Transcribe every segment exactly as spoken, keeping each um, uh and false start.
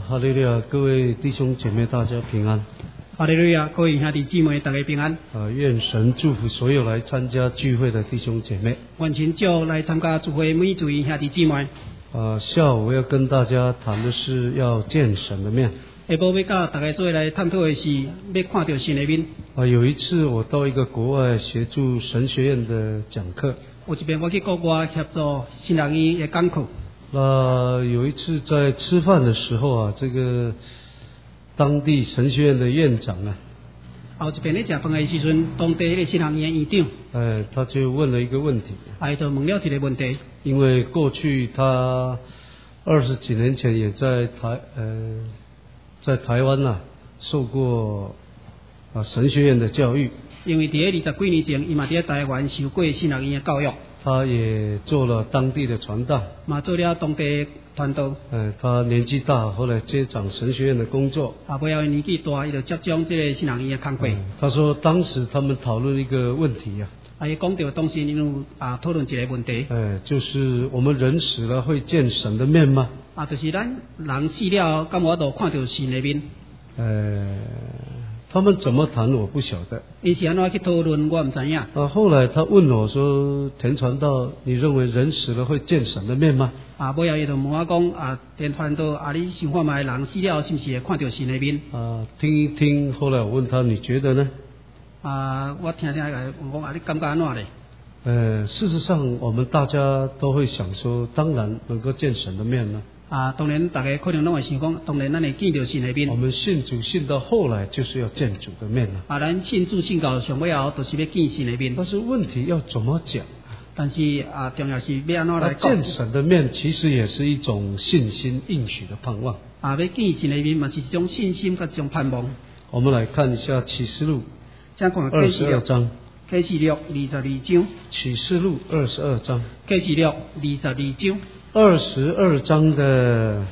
哈利路亚！各位弟兄姐妹，大家平安。 哈利路亚！各位兄弟姊妹，大家平安。 啊，愿神祝福所有来参加聚会的弟兄姐妹。 愿神祝来参加聚会每一位兄弟姊妹。 啊，下午我要跟大家谈的是要见神的面。 下晡要甲大家做来探讨的是要看到神的面。 啊，有一次我到一个国外协助神学院的讲课。 有一遍我去国外协助新人院的讲课。 那有一次在吃饭的时候啊，这个当地神学院的院长啊， 后一遍咧食饭的时阵，当地迄个新人院的院长， 哎，他就问了一个问题， 哎，就问了一个问题。 因为过去他二十几年前也在台呃在台湾啊受过啊神学院的教育， 因为伫咧二十几年前，伊嘛伫咧台湾受过新人院的教育。 他也做了当地的传道， 嘛做了当地传道。 呃，他年纪大，后来接掌神学院的工作。 啊，尾后年纪大，伊就接掌这个新人院的工作。 嗯、他说，当时他们讨论一个问题啊， 啊，伊讲到当时因有啊讨论一个问题。 呃，就是我们人死了会见神的面吗？ 啊，就是咱人死了，敢有法度看到神的面？ 呃。他们怎么谈我不晓得。 伊是安怎去讨论，我唔知影。 啊，后来他问我说：“田传道，你认为人死了会见神的面吗？” 啊，尾后伊就问我讲：“啊，田传道，啊，你想看卖人死了是不是会看到神的面？” 啊，听一听。后来我问他：“你觉得呢？” 啊，我听听个问讲：“啊，你感觉安怎咧？” 呃，事实上，我们大家都会想说，当然能够见神的面呢。 啊，当然，大家可能拢会想讲，当然咱会见到神的面。 我们信主信到后来，就是要见主的面了。 啊，咱信主信到上尾后，就是要见神的面。 但是问题要怎么讲？ 但是啊，重要是要安怎来讲？见神的面其实也是一种信心应许的盼望。 啊，要见神的面嘛，是一种信心甲一种盼望。 我们来看一下启示录二十二章。 启示录二十二章。 启示录二十二章。 启示录二十二章。 二十二章的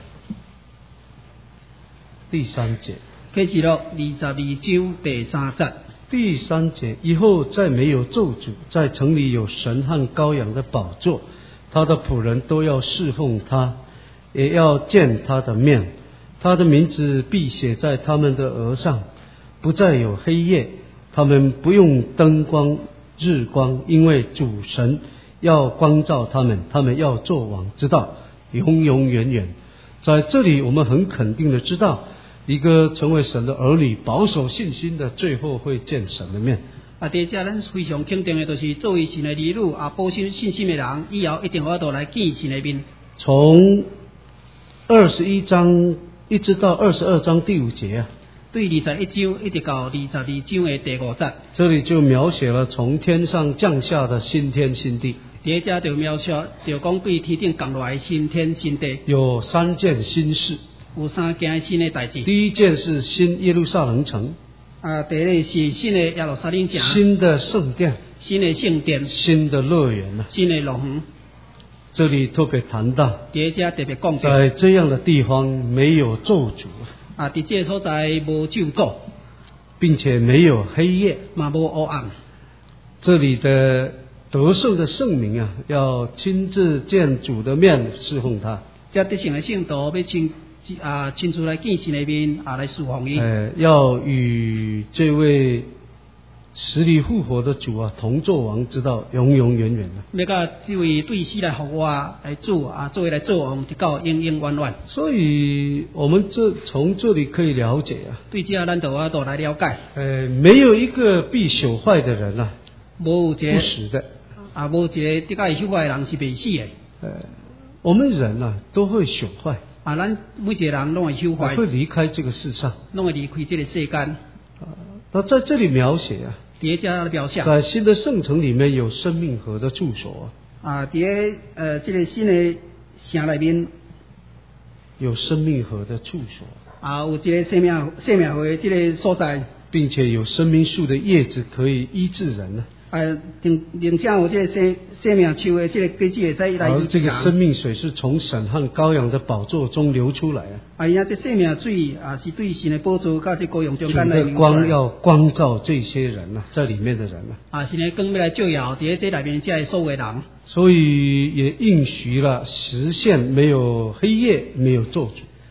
第三节。 启示录二十二章第三节。 第三节，以后再没有咒诅，在城里有神和羔羊的宝座，他的仆人都要侍奉他，也要见他的面，他的名字必写在他们的额上，不再有黑夜，他们不用灯光日光，因为主神要光照他们，他们要做王之道，永永远远。在这里我们很肯定的知道，一个成为神的儿女，保守信心的，最后会见神的面。 啊，第一咱非常肯定的，就是作为神的儿女啊，保守信心的人，以后一定有法度来见神的面。 从二十一章一直到二十二章第五节啊。 对二十一章一直到二十二章的第五节， 这里就描写了从天上降下的新天新地。 第一节就描写，就讲对天顶降落来新天新地。 有三件新事， 有三件新的代志。 第一件是新耶路撒冷城。 啊，第一个是新的耶路撒冷城。 新的圣殿。 新的圣殿。 新的乐园啊。 新的乐园。 这里特别谈到， 第一节特别讲， 在这样的地方没有咒诅。 啊，伫这个所在无咒诅， 并且没有黑夜， 嘛无黑暗。 这里的得胜的圣民啊，要亲自见主的面侍奉他。 这得胜的圣徒要亲啊亲自来见神的面啊来侍奉伊。 呃，要与这位死里复活的主啊同作王之道，永永远远的。 要甲这位对死来复活来主啊，作为来做王，直到永永远远。 所以我们这从这里可以了解啊， 对这咱就要都来了解。 呃，没有一个必朽坏的人啊， 无一个不死的啊，无一个得甲会朽坏的人是未死的。 呃，我们人啊都会朽坏啊，咱每一个人拢会朽坏， 会离开这个世上， 拢会离开这个世间。 啊，那在这里描写啊。 叠加的表象， 在新的圣城里面有生命河的住所啊，在呃这个新的城里面有生命河的住所啊，有这个生命生命河的这个所在， 并且有生命树的叶子可以医治人呢。 啊，并并且有这个生生命树的这个根基会使来医治人。 而这个生命水是从神和羔羊的宝座中流出来啊。 啊，因这生命水啊是对神的宝座甲这羔羊中间来流出来。光要光照这些人啊，在里面的人啊。啊， 神的光要来照耀在这里面这所有的人。 所以也应许了实现没有黑夜，没有咒诅。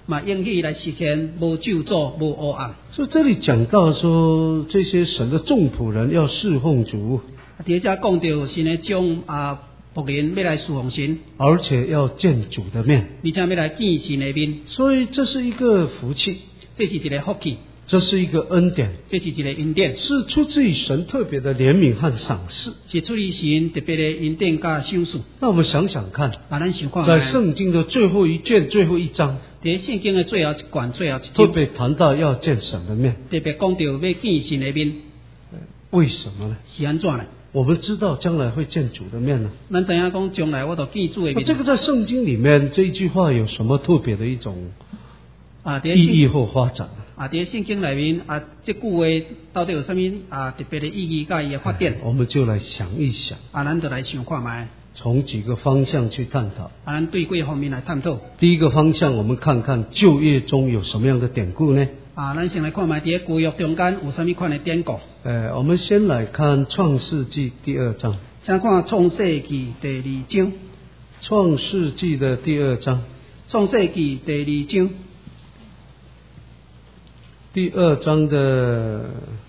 嘛应许来实现无咒诅、无黑暗。 所以这里讲到说，这些神的众仆人要侍奉主， 伫遮讲到神的种啊仆人要来侍奉神， 而且要见主的面， 而且要来见神的面， 所以这是一个福气， 这是一个福气， 这是一个恩典， 这是一个恩典， 是出自于神特别的怜悯和赏识， 是出于神特别的恩典甲赏赐。 那我们想想看， 啊，咱想看在圣经的最后一卷最后一章， 在圣经的最后一卷最后一特章， 别谈到要见神的面， 特别讲到要见神的面， 为什么呢？ 是安怎呢？ 我们知道将来会见主的面呢。 咱知影讲将来我都见主的面。 那这个在圣经里面这一句话有什么特别的一种啊， 意义或发展？ 啊，在圣经里面啊，这句话到底有什么啊特别的意义甲伊的发展？ 我们就来想一想。 啊，咱就来想看卖。 从几个方向去探讨。 啊，咱对几个方面来探讨。 第一个方向，我们看看旧约中有什么样的典故呢？ 啊，咱先来看卖伫旧约中间有什么款的典故。 呃，我们先来看创世纪第二章。 先看创世纪第二章。 创世纪的第二章。 创世纪第二章。 第二章的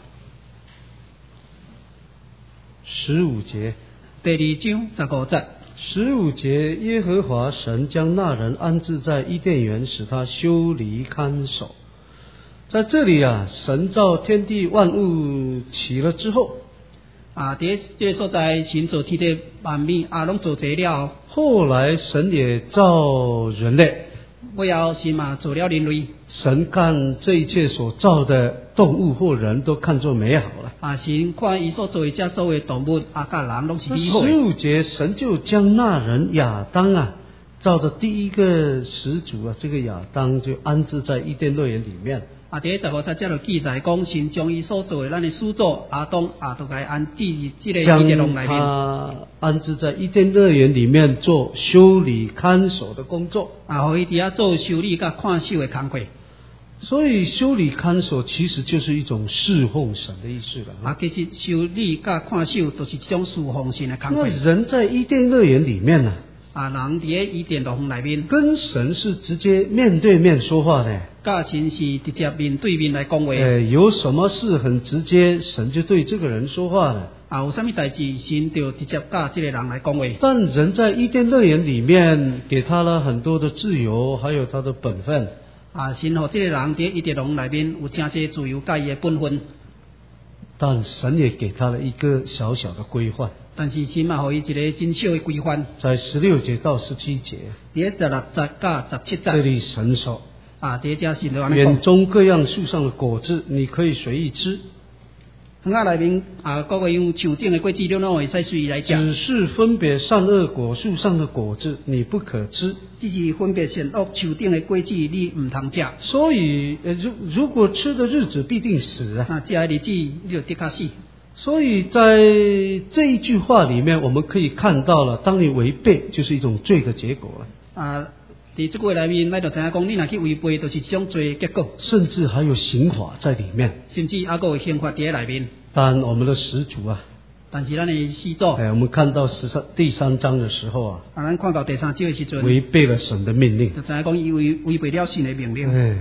十五节。 第二章十五节。 十五节，耶和华神将那人安置在伊甸园，使他修理看守。在这里啊，神造天地万物起了之后， 啊，伫这个所在，神造天地万物啊，拢造齐了。 后来神也造人类， 尾后神嘛造了人类。 神看这一切所造的动物或人都看作美好了。 啊，神看伊所造的这所有动物啊，甲人拢是美好的。 十五节，神就将那人亚当啊，造的第一个始祖啊，这个亚当就安置在伊甸乐园里面。 啊，第十五节这就记载讲，神将伊所做的咱的始祖亚当啊，都该安置于这个伊甸园里面。 将他安置在伊甸乐园里面做修理看守的工作。 啊，互伊伫遐做修理甲看守的工作。 所以修理看守其实就是一种侍奉神的意思了。 啊，其实修理甲看守都是一种侍奉神的工作。 那人在伊甸乐园里面呢？ 啊，人伫伊甸乐园里面， 跟神是直接面对面说话的。 甲神是直接面对面来讲话。 呃，有什么事很直接，神就对这个人说话了。 啊，有什么代志，神就直接甲这个人来讲话。 但人在伊甸乐园里面，给他了很多的自由，还有他的本分。 啊，神和这个人伫伊甸乐园里面有真侪自由甲伊的本分。 但神也给他了一个小小的规范。 但是神嘛，予伊一个真小的规范。 在十六节到十七节。 伫十六节到十七节。 这里神说。 啊，伫遮神就安尼讲。 园中各样树上的果子，你可以随意吃。 园仔内面啊，各个样树顶的果子，你拢会使随意来食。 只是分别善恶果树上的果子，你不可吃。 只是分别善恶树顶的果子，你唔通食。 所以，呃，如如果吃的日子必定死啊！ 啊，食的日子你就的确死。 所以在这一句话里面，我们可以看到了，当你违背，就是一种罪的结果了。 啊，在这个里面，咱就知影讲，你若去违背，就是一种罪的结果。 甚至还有刑法在里面。 甚至还有刑法伫内面。 但我们的始祖啊， 但是咱的始祖， 哎，我们看到十三第三章的时候啊， 啊，咱看到第三章的时阵， 违背了神的命令， 就知影讲伊违违背了神的命令， 哎，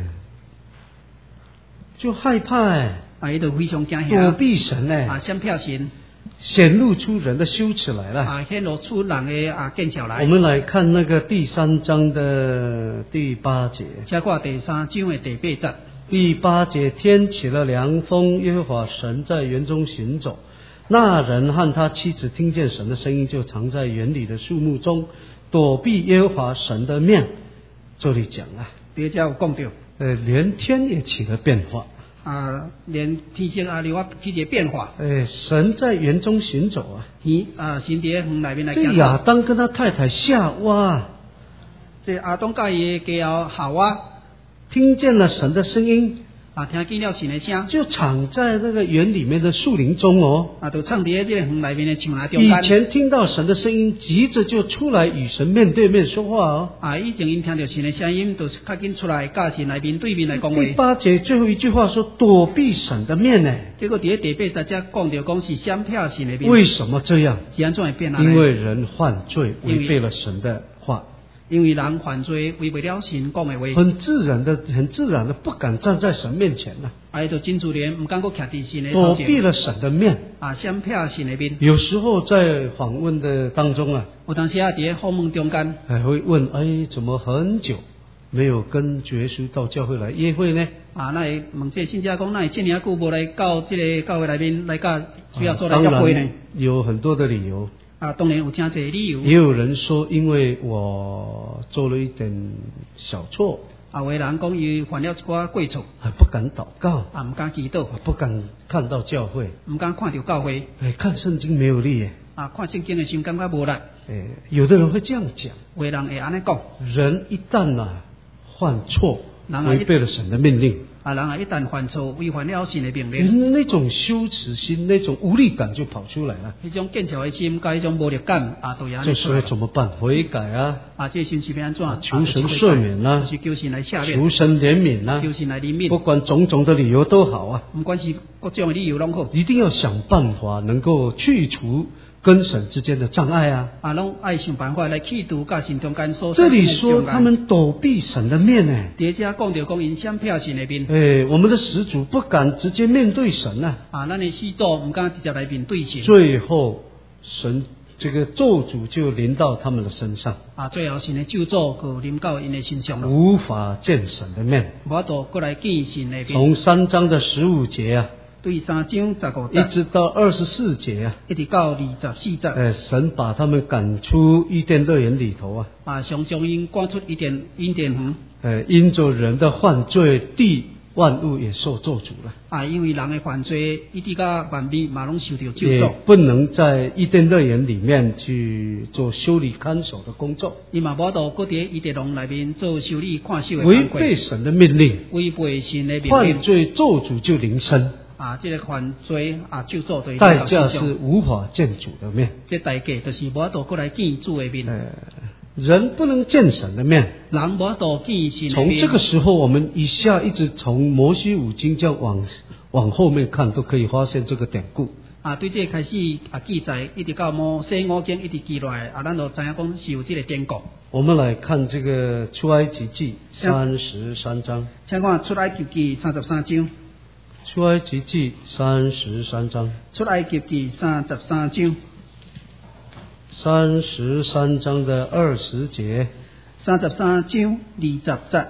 就害怕哎。 啊，伊就非常惊吓， 躲避神哎， 啊，闪避神， 显露出人的羞耻来了， 啊，显露出人的啊见笑来。 我们来看那个第三章的第八节， 再看第三章的第八节。 第八节，天起了凉风，耶和华神在园中行走，那人和他妻子听见神的声音，就藏在园里的树木中，躲避耶和华神的面。这里讲啊， 第这有讲到， 呃，连天也起了变化。 啊，连天色啊，有啊起一个变化。 哎，神在园中行走啊。 伊啊，神伫园内面来行走。这亚当跟他太太夏娃， 这亚当甲伊的家后夏娃， 听见了神的声音。 啊，听见了神的声， 就藏在那个园里面的树林中哦。 啊，就藏伫这个园内面的树林中间。 以前听到神的声音，急着就出来与神面对面说话哦。 啊，以前因听到神的声音，就是较紧出来，甲神来面对面来讲话。 第八节最后一句话说躲避神的面呢。 结果伫第八节才讲到讲是闪避神的面。 为什么这样？ 是安怎会变啊？ 因为人犯罪，违背了神的话。 因为人犯罪违背了神讲的话， 很自然的、很自然的不敢站在神面前了， 啊，伊就真自然唔敢搁徛伫神的躲头前， 避了神的面。 啊，闪避神的面。 有时候在访问的当中啊， 有当时啊，伫咧访问中间， 还会问：哎，怎么很久没有跟主耶稣到教会来约会呢？ 啊，那会问这信者讲，那会这么久无来到这个教会内面来甲主要所来当约会呢然？有很多的理由。 啊，当然有真侪理由。 也有人说，因为我做了一点小错， 啊，有的人讲伊犯了一寡过错， 还不敢祷告， 啊，唔敢祈祷， 不敢看到教会， 唔敢看到教会， 哎，看圣经没有力耶。 啊，看圣经的心感觉无力。 哎，有的人会这样讲， 有的人会安尼讲， 人一旦啊犯错， 人啊违背了神的命令， 啊，人啊一旦犯错，违反了神的命令， 人那种羞耻心、那种无力感就跑出来了。 迄种见笑的心，甲迄种无力感，啊，都安这尼出来了。 时候怎么办？悔改啊， 啊，这心是要安怎？啊求神赦免啊， 就是求神来赦免， 求神怜悯啊， 求神来怜悯。 不管种种的理由都好啊， 不管是各种的理由拢好， 一定要想办法能够去除跟神之间的障碍啊。 啊，拢爱想办法来去除甲神中间所这里产生的障碍。 说他们躲避神的面呢， 伫遮讲着讲因闪避神的面。 哎，我们的始祖不敢直接面对神啊， 啊，咱的始祖唔敢直接来面对神。 最后神这个咒诅就临到他们的身上， 啊，最后神的咒诅就临到因的身上了， 无法见神的面。 无法度过来见神的面。 从三章的十五节啊， 对三章十五一节， 直到二十四节啊， 一直到二十四节， 哎，神把他们赶出伊甸乐园里头啊， 啊，上将因赶出伊甸伊甸园。 哎，因着人的犯罪，地万物也受咒诅了， 啊，因为人的犯罪，一直到万物嘛拢受到咒也诅， 不能在伊甸乐园里面去做修理看守的工作， 伊嘛无法度搁伫伊甸园内面做修理看守的违工作， 背神的命令， 违背神的命犯令。 罪咒诅就临身， 啊，这个犯罪啊，咒诅对代价是无法见主的面。 这代价就是无法度过来见主的面， 呃，人不能见神的面。 人无法度见神的面。 从这个时候，我们一下一直从摩西五经这样往往后面看，都可以发现这个典故。 啊，对这个开始啊记载，一直到摩西五经一直记落来，啊，咱就知影讲是有这个典故。 我们来看这个出埃及记三十三章。 请看出埃及记三十三章。 出埃及记三十三章。 出埃及记三十三章。 三十三章的二十节。 三十三章二十节。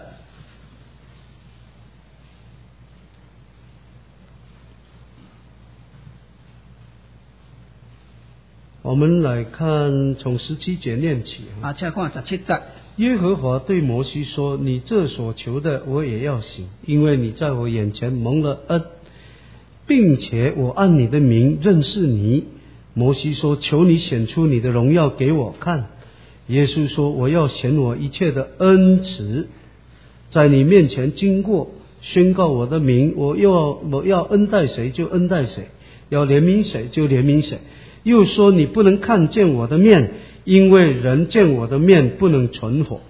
我们来看从十七节念起。 啊，请看十七节。 耶和华对摩西说：你这所求的我也要行，因为你在我眼前蒙了恩，并且我按你的名认识你。摩西说：求你显出你的荣耀给我看。耶稣说：我要显我一切的恩慈，在你面前经过，宣告我的名。我要我要恩待谁就恩待谁，要怜悯谁就怜悯谁。又说：你不能看见我的面，因为人见我的面不能存活。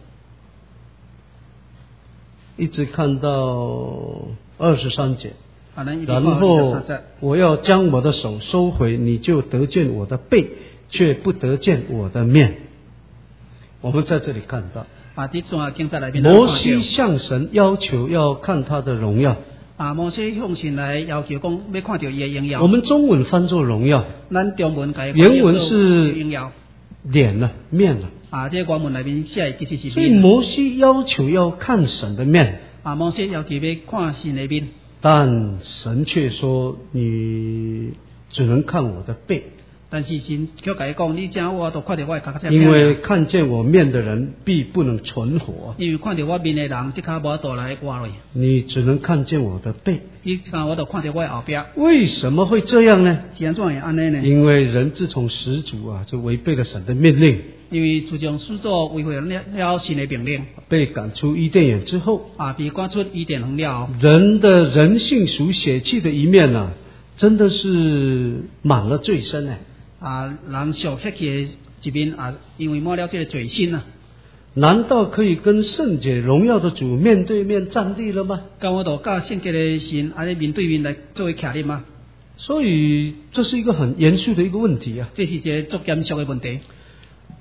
一直看到二十三节，然后我要将我的手收回，你就得见我的背，却不得见我的面。我们在这里看到摩西向神要求要看他的荣耀。 啊，摩西向神来要求讲要看到伊的荣耀。 我们中文翻作荣耀， 咱中文改原文是荣耀， 脸了、面了。 啊，这原文内面写的其实是面。所以摩西要求要看神的面。 啊，摩西要求要看神的面， 但神却说你只能看我的背。 但是神却甲伊讲，你正我都看到我的脚脚。 因为看见我面的人必不能存活。 因为看到我面的人，即刻无倒来活落。 你只能看见我的背。 你看我都看到我的后边。 为什么会这样呢？ 是安怎会安尼呢？ 因为人自从始祖啊，就违背了神的命令。 因为自从始祖违背了神的命令， 被赶出伊甸园之后， 啊，被赶出伊甸园了。 人的人性属血气的一面啊，真的是满了罪身呢。 啊，人属血气的一面啊，因为满了这个罪心啊。 难道可以跟圣洁荣耀的主面对面站立了吗？ 跟我都甲圣洁的神安尼面对面来作为徛立吗？ 所以这是一个很严肃的一个问题啊。 这是一个足严肃的问题。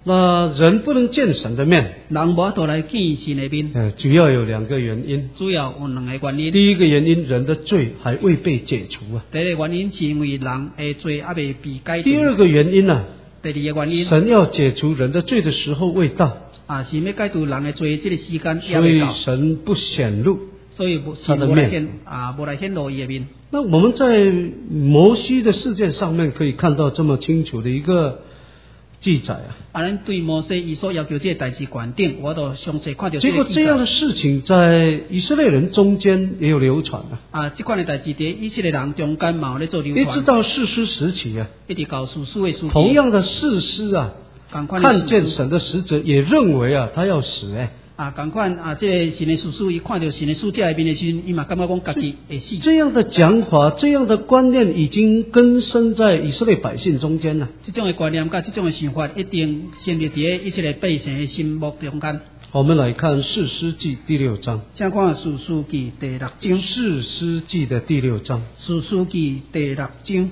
那人不能见神的面， 人无法度来见神的面， 呃，主要有两个原因。 主要有两个原因。 第一个原因，人的罪还未被解除啊。 第一个原因是因为人的罪还未被解除。 第二个原因呢、啊？ 第二个原因， 神要解除人的罪的时候未到。 啊，是要解除人的罪，这个时间也所以未到。 神不显露所以他的面啊，无来显露伊的面。 那我们在摩西的事件上面可以看到这么清楚的一个记载啊。 啊，咱对摩西伊所要求这个代志观点，我都详细看到。 结果这样的事情在以色列人中间也有流传啊。 啊，这款的代志在以色列人中间嘛有咧做流传。 一直到士师时期啊， 一直到士师的时期。 同样的士师啊，看见神的使者也认为啊他要死哎。 啊，同款啊，这个神的士师伊看到神的使者那边的时候，伊嘛感觉讲家己会死。 这样的讲法，这样的观念已经根深在以色列百姓中间了。 这种的观念，甲这种的想法，一定先立在以色列百姓的心目中间。 我们来看士师记第六章。 请看士师记第六章。 士师记的第六章。 士师记第六章。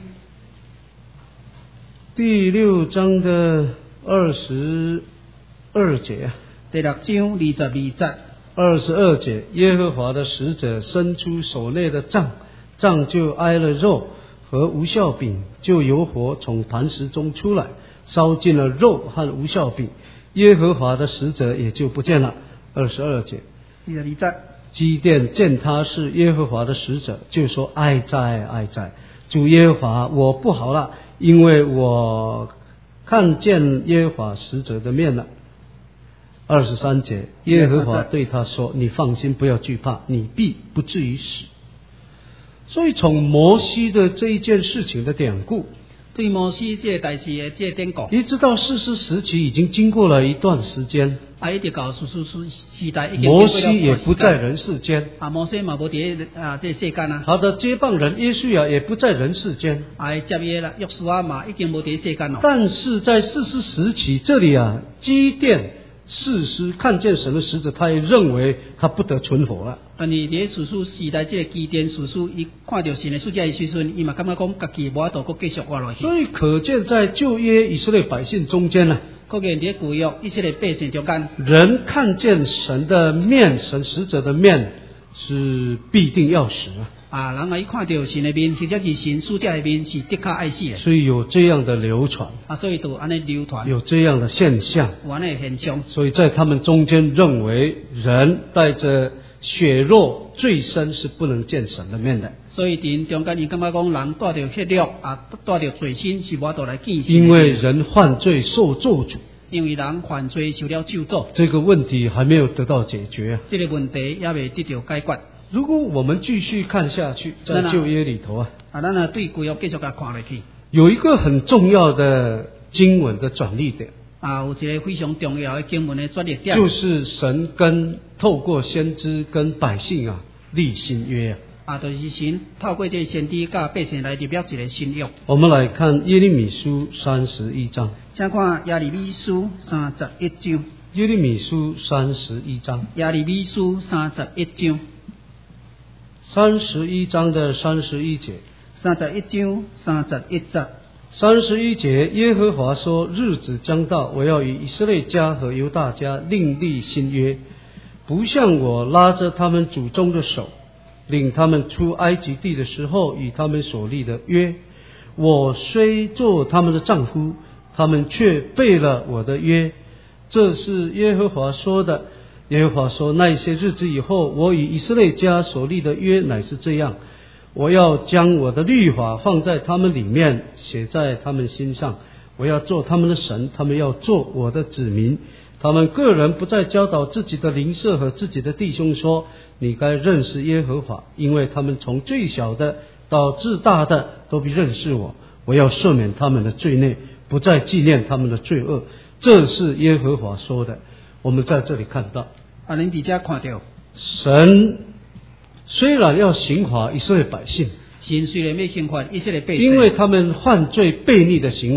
第六章的二十二节。 第六章二十二节。 二十二节，耶和华的使者伸出手内的杖，杖就挨了肉和无酵饼，就有火从磐石中出来，烧尽了肉和无酵饼，耶和华的使者也就不见了。二十二节， 二十二节， 基甸见他是耶和华的使者，就说：哀哉哀哉，主耶和华，我不好了，因为我看见耶和华使者的面了。二十三节，耶和华对他说：你放心，不要惧怕，你必不至于死。所以从摩西的这一件事情的典故， 对摩西这个代志的这个典故， 一直到士师时期已经经过了一段时间， 啊，一直到士师时代， 摩西也不在人世间， 啊，摩西嘛无伫啊这世间啊， 他的接棒人约书亚也不在人世间， 啊，接耶啦约书亚嘛已经无伫世间了。 但是在士师时期，这里啊，基甸士师看见神的使者，他也认为他不得存活了。 但是伫士师时代，这个基甸士师伊看到神的使者的时阵，伊嘛感觉讲家己无法度继续活落去。 所以可见在旧约以色列百姓中间呢， 可见伫旧约以色列百姓中间， 人看见神的面，神使者的面是必定要死啊。 啊，人啊，伊看到神的面，或者是神使者的面，是的确爱死的。 所以有这样的流传啊，所以就安尼流传， 有这样的现象， 有安尼现象。 所以在他们中间认为人带着血肉罪身是不能见神的面的。 所以伫中间，伊感觉讲人带着血肉啊，带着罪身是无法度来见神。 因为人犯罪受咒诅。 因为人犯罪受了咒诅。 这个问题还没有得到解决啊。 这个问题也未得到解决。 如果我们继续看下去，在旧约里头啊， 啊，咱啊对旧约继续甲看落去， 有一个很重要的经文的转捩点啊，有一个非常重要的经文的转捩点， 就是神跟透过先知跟百姓啊立新约啊。 啊，就是神透过这先知甲百姓来立了一个新约。 我们来看耶利米书三十一章， 请看耶利米书三十一章。 耶利米书三十一章， 耶利米书三十一章。 三十一章的三十一节， 三十一章三十一节， 三十一节，耶和华说：日子将到，我要与以色列家和犹大家另立新约，不像我拉着他们祖宗的手，领他们出埃及地的时候与他们所立的约。我虽做他们的丈夫，他们却背了我的约。这是耶和华说的。耶和华说：那些日子以后，我与以色列家所立的约乃是这样，我要将我的律法放在他们里面，写在他们心上，我要做他们的神，他们要做我的子民。他们个人不再教导自己的邻舍和自己的弟兄说：你该认识耶和华，因为他们从最小的到至大的都必认识我。我要赦免他们的罪孽，不再纪念他们的罪恶。这是耶和华说的。我们在这里看到， 啊，恁伫遮看到， 神虽然要刑罚以色列百姓， 神虽然要刑罚以色列百姓， 因为他们犯罪悖逆的行为，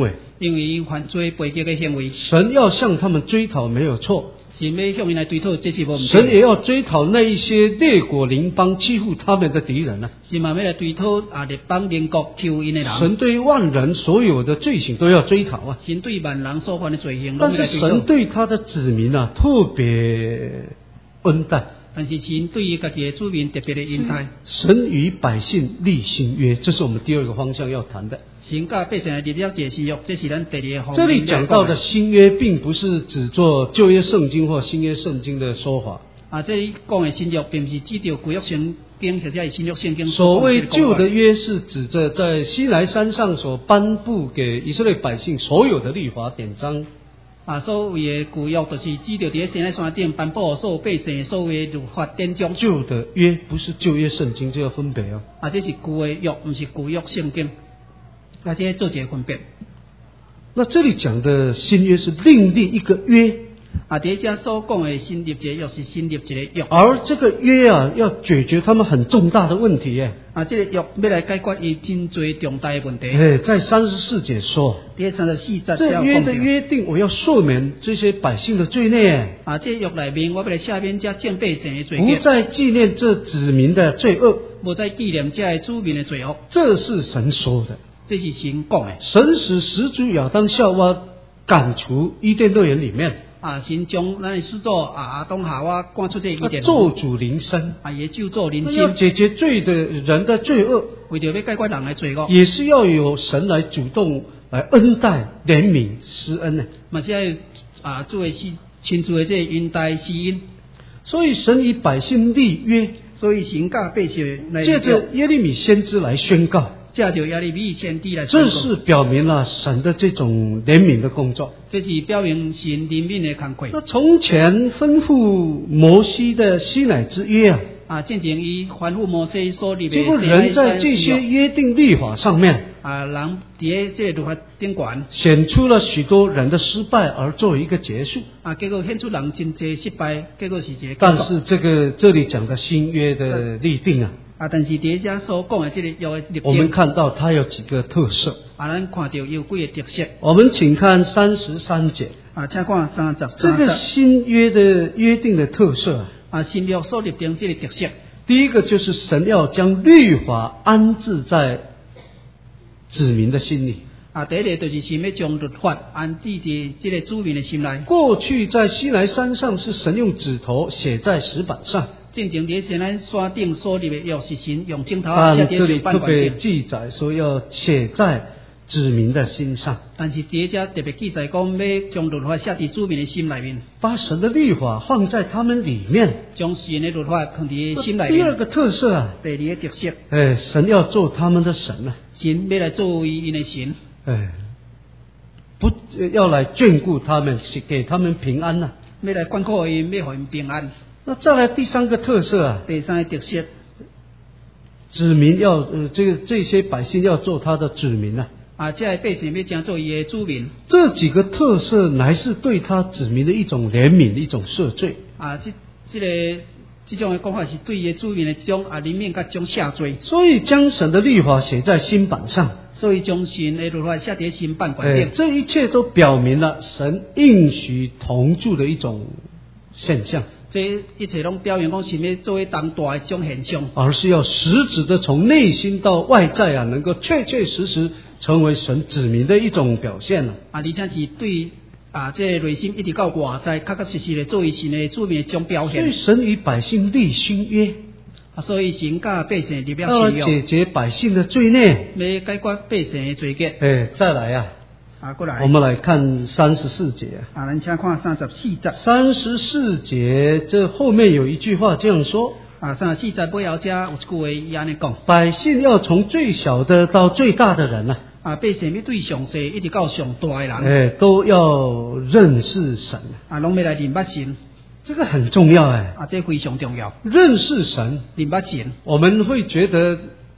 因为因犯罪背逆的行为， 神要向他们追讨没有错， 神要向因来追讨，这是无唔对。 神也要追讨那一些列国邻邦欺负他们的敌人啊。 神嘛要来追讨啊列邦邻国欺负因的人。 神对万人所有的罪行都要追讨啊。 神对万人所犯的罪行， 但是神对他的子民啊特别恩待。 但是神对于自己的子民特别的恩待。 神与百姓立新约，这是我们第二个方向要谈的。 神甲百姓立了一个新约，这是咱第二个方面。 这里讲到的新约，并不是只做旧约圣经或新约圣经的说法。 啊，这里讲的新约，并不是指着旧约圣经或者是新约圣经。 所谓旧的约，是指着在西奈山上所颁布给以色列百姓所有的律法典章。 啊，所谓的旧约，就是指着在西奈山顶颁布所有百姓所谓的律法典章。 旧的约不是旧约圣经，这要分别哦。 啊，这是旧的约，不是旧约圣经。啊，这做一个分别。 那这里讲的新约是另立一个约。 啊，第一家所讲的新立一个约是新立一个约。 而这个约啊，要解决他们很重大的问题耶。 啊，这个约要来解决伊真多重大的问题。 哎，在三十四节说， 第三十四节这约的约定，我要赦免这些百姓的罪孽。 啊，这约里面我要来赦免这正百姓的罪孽， 不再纪念这子民的罪恶， 不再纪念这的子民的罪恶。 这是神说的， 这是神讲的。 神使始祖亚当夏娃赶除伊甸乐园里面。 啊，神将咱的始祖啊阿当夏娃赶出这伊甸， 咒主灵生， 啊，也救助灵要生， 解决罪的人的罪恶， 为了要解决人的罪恶， 也是要有神来主动来恩待、怜悯、施恩呢。 嘛是要啊作为是亲自的这恩待施恩。 所以神与百姓立约， 所以神甲百姓来借着耶利米先知来宣告。 借着耶利米先知来宣告， 这是表明了神的这种怜悯的工作。 这是表明神怜悯的工作。 那从前吩咐摩西的西乃之约啊， 啊，进前伊吩咐摩西所立的， 结果人在这些约定律法上面啊，人伫这律法顶悬， 显出了许多人的失败，而作为一个结束。 啊，结果显出人真侪失败，结果是一个。 但是这个这里讲的新约的立定啊。 啊，但是第一家所讲的这个约的立定， 我们看到它有几个特色。 啊，咱看到有几个特色。 我们请看三十三节。 啊，请看三十。 这个新约的约定的特色啊， 啊，新约所立定这个特色。 第一个就是神要将律法安置在子民的心里。 啊，第一个就是神要将律法安置在这个子民的心内。 过去在西奈山上是神用指头写在石板上。 正正在西奈山顶所立的约是神用指头写在这里特别记载说要写在子民的心上。 但是第一家特别记载讲要将律法写在子民的心里面， 把神的律法放在他们里面， 将神的律法放在心里面。 第二个特色啊， 第二个特色， 哎，神要做他们的神啊， 神要来作为因的神， 哎，不要来眷顾他们，是给他们平安呐、啊， 要来关顾因，要给因平安。 那再来第三个特色啊， 第三个特色， 子民要呃这个这些百姓要做他的子民啊。 啊，这些百姓要将做伊的子民。 这几个特色乃是对他子民的一种怜悯，一种赦罪。 啊，这这个这种的讲法是对伊的子民的这种啊怜悯甲种赦罪。 所以将神的律法写在心板上， 所以将神的律法写在心板板顶。 这一切都表明了神应许同住的一种现象。 这一切拢表明讲神要作为当大的种现象， 而是要实质的从内心到外在啊，能够确确实实成为神子民的一种表现了。 啊，而且是对啊，这内心一直到外在，确确实实的作为神的子民的一种表现。 所以神与百姓立新约， 啊，所以神甲百姓立了要新约， 解决百姓的罪孽， 要解决百姓的罪孽。 哎，再来啊。 啊，过来， 我们来看三十四节啊，咱请看三十四节。 三十四节这后面有一句话这样说。 啊，三十四节尾后者有一句话伊安尼讲： 百姓要从最小的到最大的人啊， 啊，百姓要对上细一直到上大的人， 哎，都要认识神。 啊，拢要来认捌神。 这个很重要哎。 啊，这非常重要。 认识神， 认捌神， 我们会觉得，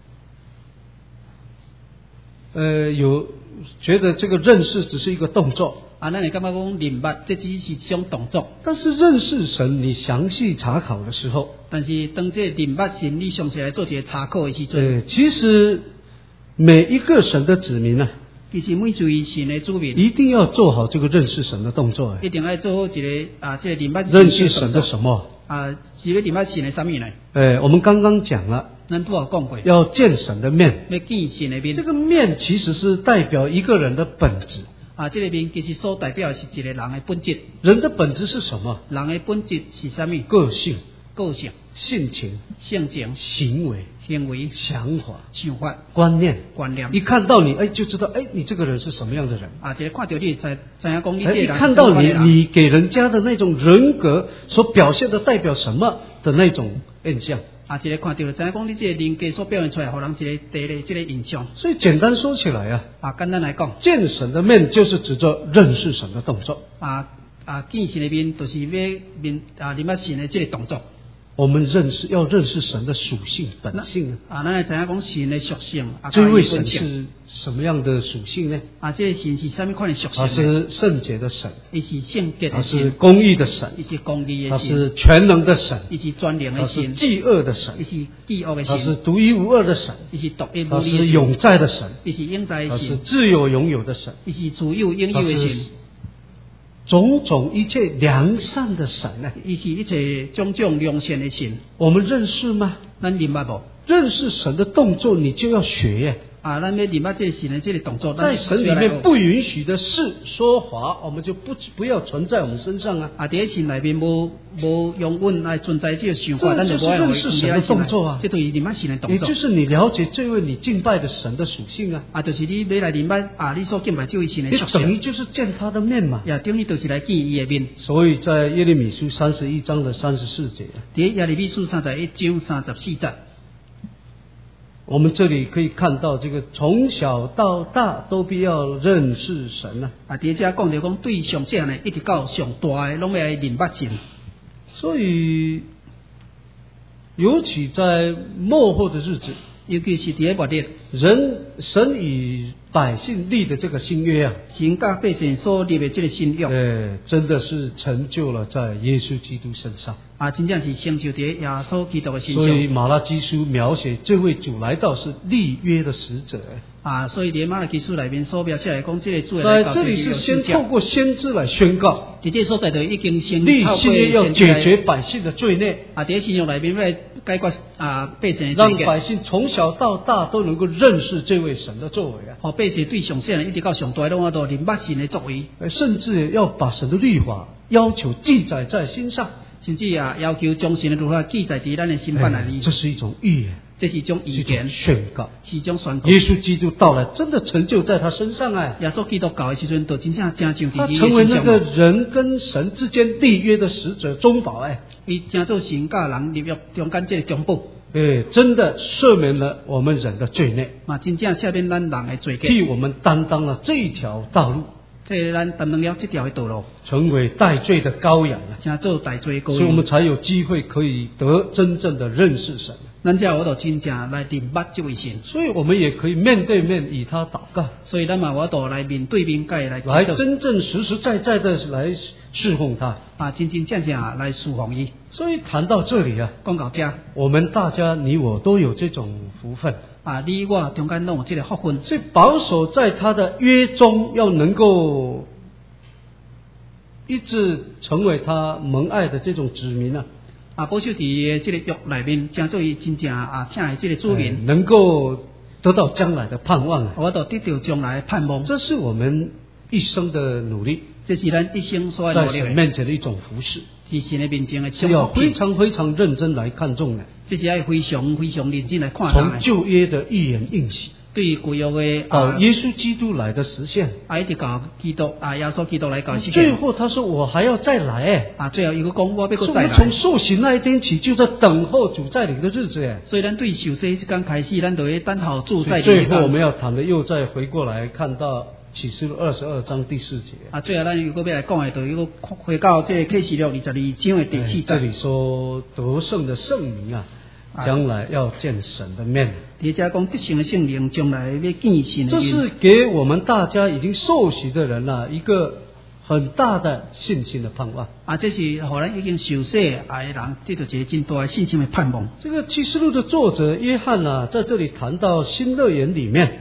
呃，有。觉得这个认识只是一个动作啊，那你干嘛讲认捌？这只是一种动作。 但是认识神，你详细查考的时候， 但是当这认捌神，你详细来做一个查考的时阵， 呃，其实每一个神的子民呢、啊， 其实每一位神的子民， 一定要做好这个认识神的动作。 一定要做好一个啊，这个明白认识神的什么？ 啊，是要明白神的什么呢？ 哎，我们刚刚讲了， 咱都有讲过， 要见神的面。 要见神的面。 这个面其实是代表一个人的本质。 啊，这个面其实所代表的是一个人的本质。 人的本质是什么？ 人的本质是什么？ 个性、 个性、 性情、 性情、 行为、 行为、 想法、 想法、 观念、 观念。 一看到你，哎，就知道，哎，你这个人是什么样的人。 啊，这个看到你，才知影讲你这哎， 个人。 一看到你，你给人家的那种人格所表现的代表什么的那种印象。 啊，这个看到了，知影讲你这个人格所表现出来，互人一个第一个这个印象。 所以简单说起来啊， 啊，简单来讲， 见神的面就是指着认识神的动作。 啊啊，见神的面就是要面啊，明白神的这个动作。 我们认识要认识神的属性本性啊，咱来知影讲神的属性。啊， 这位神是什么样的属性呢？ 啊，这个神是什么款的属性？ 他是圣洁的神， 伊是圣洁的他神； 是公义的神， 伊是公义的神； 他是全能的神， 伊是全能的他神； 是饥饿的神， 伊是饥饿的神； 他是独一无二的神， 伊是独一无他二的神； 是永在的神， 伊是永在的他神； 是自由拥有的神， 伊是自由拥有的神。 种种一切良善的神呢？ 伊是一切种种良善的神。 我们认识吗？ 咱明白不？ 认识神的动作，你就要学耶。 啊，咱要明白这神的这个动作， 在神里面不允许的事说法，我们就不不要存在我们身上啊！ 啊，在神里面无无用阮来存在这个想法， 这就是认识神的动作啊！ 这对于明白神的动作， 也就是你了解这位你敬拜的神的属性啊！ 啊，就是你要来明白啊，你所敬拜这位神的属性， 等于就是见他的面嘛。 呀，等于就是来见伊的面。 所以在耶利米书三十一章的三十四节， 在耶利米书三十一章三十四节。 我们这里可以看到，这个从小到大都必要认识神啊！ 啊，在这讲就讲对上小呢，一直到上大的，拢要来明白神。 所以，尤其在末后的日子， 尤其是在末日， 人神与百姓立的这个新约啊， 神甲百姓所立的这个新约， 呃，真的是成就了在耶稣基督身上。 啊，真正是成就在耶稣基督的身上。 所以马拉基书描写这位主来到是立约的使者。 啊，所以在马拉基书里面所描写来讲，这个主来到在这里是先透过先知来宣告， 在这所在就已经先立新约要解决百姓的罪孽。 啊，在新约里面要解决啊百姓的罪让百姓从小到大都能够认识这位神的作为啊！ 好，百姓对上小人一直到上大，拢都明白神的作为， 甚至要把神的律法要求记载在心上。 甚至啊，要求将神的律法记载在咱的心版里面。 这是一种预言， 这是一种预言宣告， 是一种宣告。 耶稣基督到来，真的成就在他身上啊！ 耶稣基督到的时阵，就真正真正他成为那个人跟神之间立约的使者中保哎， 伊成做神甲人立约中间这个中保。 哎，真的赦免了我们人的罪孽， 嘛，真正赦免咱人的罪孽， 替我们担当了这一条道路。 这咱担当了这条的道路， 成为代罪的羔羊啊！ 成做代罪羔羊， 所以我们才有机会可以得真正的认识神。 咱才有法度真正来明白这位神， 所以我们也可以面对面与他祷告。 所以咱嘛有法度来面对面甲伊来来真正实实在在的来侍奉他啊，真真正正来侍奉伊。 所以谈到这里啊， 讲到这， 我们大家你我都有这种福分啊，你我中间拢有这个福分， 所以保守在他的约中，要能够一直成为他蒙爱的这种子民啊！ 啊，保守伫这个约里面，将做伊真正啊，听的这个子民， 能够得到将来的盼望啊！ 我都得到将来的盼望， 这是我们一生的努力， 这是咱一生所努力的， 在神面前的一种服侍， 是神的面前的是要非常非常认真来看重的， 这是要非常非常认真来看。 从旧约的预言应许。 对旧约的到耶稣基督来的实现， 啊，一直到基督啊，耶稣基督来搞实现。 最后他说：“我还要再来。”哎， 啊，最后一个讲我要再来。 从受洗那一天起，就在等候主再临的日子。哎， 所以咱对受洗这刚开始，咱就要等候主再临。 最后我们要谈的，又再回过来看到启示录二十二章第四节。 啊，最后咱如果要来讲的，就又回到这启示录二十二章的第四节。 这里说得胜的圣名啊，将来要见神的面。 叠加讲得胜的圣灵将来要见神的面。 这是给我们大家已经受洗的人啊，一个很大的信心的盼望啊！这是后来已经受洗的人，这就是一个真大的信心的盼望。 这个启示录的作者约翰啊，在这里谈到新乐园里面。 啊，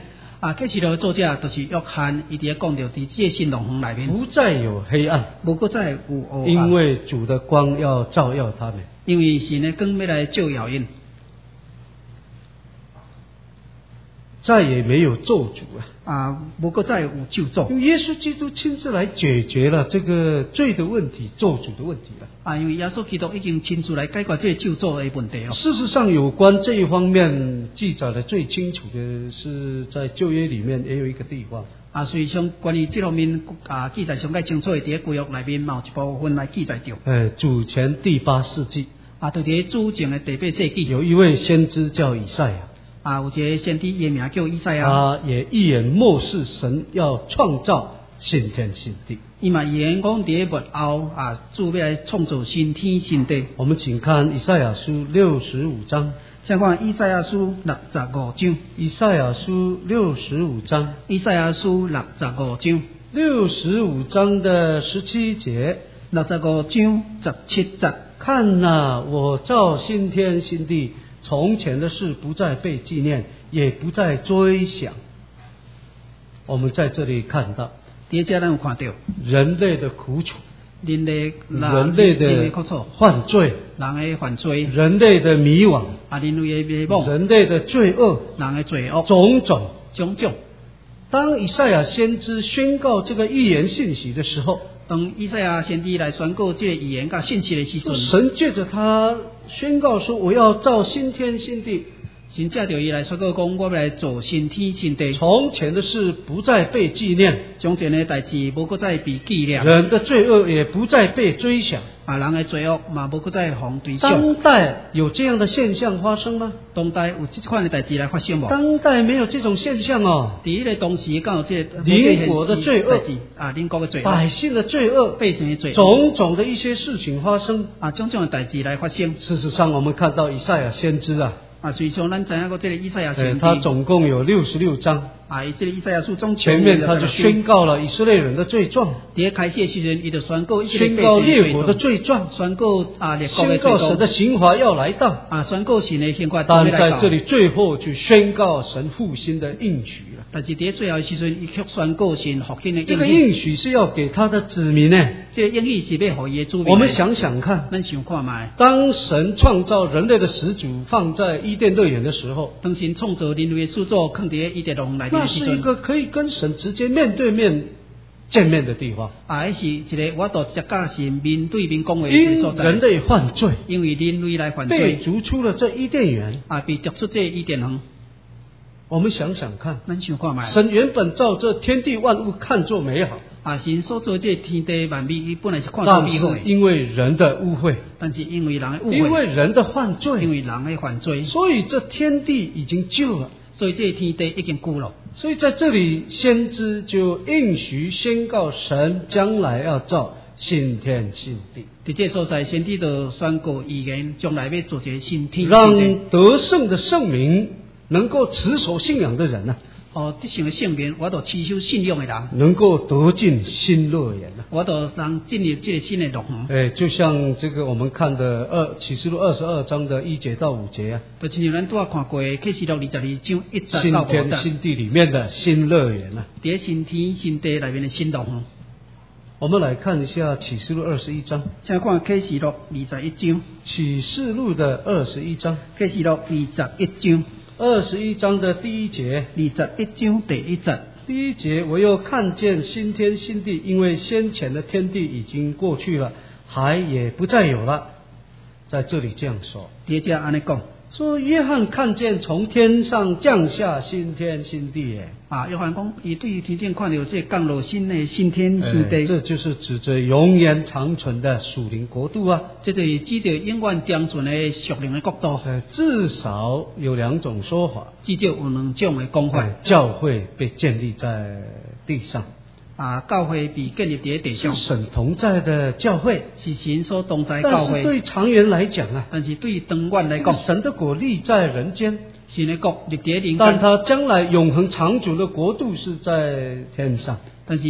啊，启示录的作者就是约翰，伊伫咧讲到伫这新龙园内面， 不再有黑暗， 无搁再有黑暗， 因为主的光要照耀他们。 因为神的光要来照耀因， 再也没有咒诅啊！ 啊，无搁再有咒诅。 因为耶稣基督亲自来解决了这个罪的问题、咒诅的问题了。 啊，因为耶稣基督已经亲自来解决这个咒诅的问题了。 事实上，有关这一方面记载的最清楚的是在旧约里面也有一个地方。 啊，所以上关于这方面啊记载上介清楚的，伫旧约内面有一部分来记载着。 呃，主前第八世纪啊，就伫主前的第八世纪， 有一位先知叫以赛亚。 啊，有一个先知，伊名叫以赛亚。 他也预言末世神要创造新天新地。 伊嘛预言讲伫末后啊，主要来创造新天新地。 我们请看以赛亚书六十五章。 先看以赛亚书六十五章。 以赛亚书六十五章。 以赛亚书六十五章。 六十五章的十七节。 六十五章十七节。 看哪，我造新天新地。从前的事不再被纪念，也不再追想。我们在这里看到， 第一节咱有看到人类的苦楚， 人类人类的犯罪， 人的犯罪， 人类的迷惘， 啊，人类的迷惘， 人类的罪恶， 人的罪恶， 种种种种。 当以赛亚先知宣告这个预言信息的时候， 当以赛亚先知来宣告这个预言甲信息的时阵， 神借着他宣告说：“我要造新天新地。” 神借着伊来宣告讲：“我要来造新天新地。” 从前的事不再被纪念， 从前的代志无搁再被纪念， 人的罪恶也不再被追想。 啊，人的罪恶嘛无搁再互追想。 当代有这样的现象发生吗？ 当代有这款的代志来发生无？ 当代没有这种现象哦。 伫迄个当时刚有这个邻国的罪恶啊，邻国的罪恶， 百姓的罪恶， 百姓的罪恶， 种种的一些事情发生啊，种种的代志来发生。 事实上，我们看到以赛亚先知啊。 啊，所以说咱知影过这个以赛亚先知， 他总共有六十六章。 啊，这个以赛亚书中前面他就宣告了以色列人的罪状。 第一开始的时阵，伊就宣告宣告列国的罪状， 宣告啊列国的罪状， 宣告神的刑罚要来到。 啊，宣告神的刑罚。 但在这里最后就宣告神复兴的应许了。 但是伫最后的时阵，伊却宣告神复兴的应许。 这个应许是要给他的子民呢。 这个应许是要给伊的子民。 我们想想看， 咱想看卖， 当神创造人类的始祖放在伊甸乐园的时候， 当神创造人类的始祖放伫伊甸乐园内面的时阵， 那是一个可以跟神直接面对面见面的地方。 啊，是一个我到直接甲神面对面讲话的所在。 因人类犯罪， 因为人类来犯罪， 被逐出了这伊甸园， 啊，被逐出这伊甸园。 我们想想看， 咱想看卖， 神原本造这天地万物看作美好， 啊，神所做这天地万物，伊本来是看作美好的， 因为人的污秽， 但是因为人的污秽， 因为人的犯罪， 因为人的犯罪， 所以这天地已经旧了， 所以这天地已经旧了。 所以在这里，先知就应许宣告神将来要造新天新地。 伫这所在，先知就宣告预言，将来要做一个新天新地， 让得胜的圣民能够持守信仰的人呢、啊。 哦，得胜的圣民，我都持守信仰的人， 能够得进新乐园呢、啊。 我都让进入这个新的乐园。 哎，就像这个我们看的二启示录二十二章的一节到五节啊， 就亲像咱拄仔看过启示录二十二章一节到五节， 新天新地里面的新乐园啊， 伫新天新地里面的新乐园。 我们来看一下启示录二十一章， 请看启示录二十一章， 启示录的二十一章， 启示录二十一章。 二十一章的第一节， 二十一章第一节， 第一节，我又看见新天新地，因为先前的天地已经过去了，海也不再有了。在这里这样说， 第一节安尼讲， 说约翰看见从天上降下新天新地耶。 啊，约翰讲，伊对天顶看到这降落新的新天新地， 这就是指着永远长存的属灵国度啊！ 这就是指着永远长存的属灵的国度。 呃，至少有两种说法， 至少有两种的讲法。 教会被建立在地上， 啊，教会被建立在地上， 是神同在的教会， 是神所同在的教会。 但是对长远来讲啊， 但是对长远来讲， 神的国立在人间。 神的国立在人间， 但他将来永恒长久的国度是在天上。 但是